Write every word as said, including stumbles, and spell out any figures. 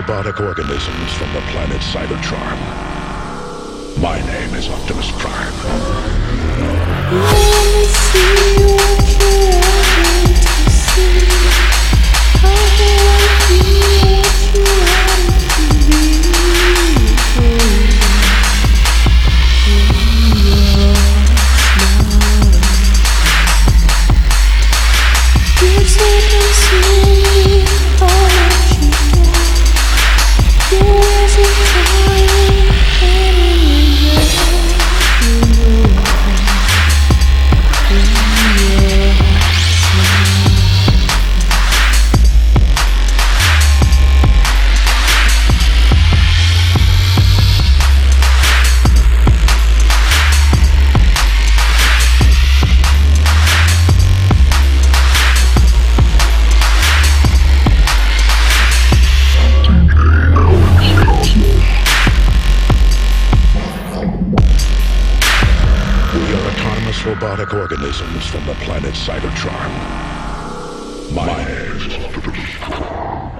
robotic organisms from the planet Cybertron. My name is Optimus Prime. Let me see what you want me to see. I wanna be what you want to be. You take me to me, I'll let you go. There isn't time anywhere. Robotic organisms from the planet Cybertron. My name is Optimus Prime.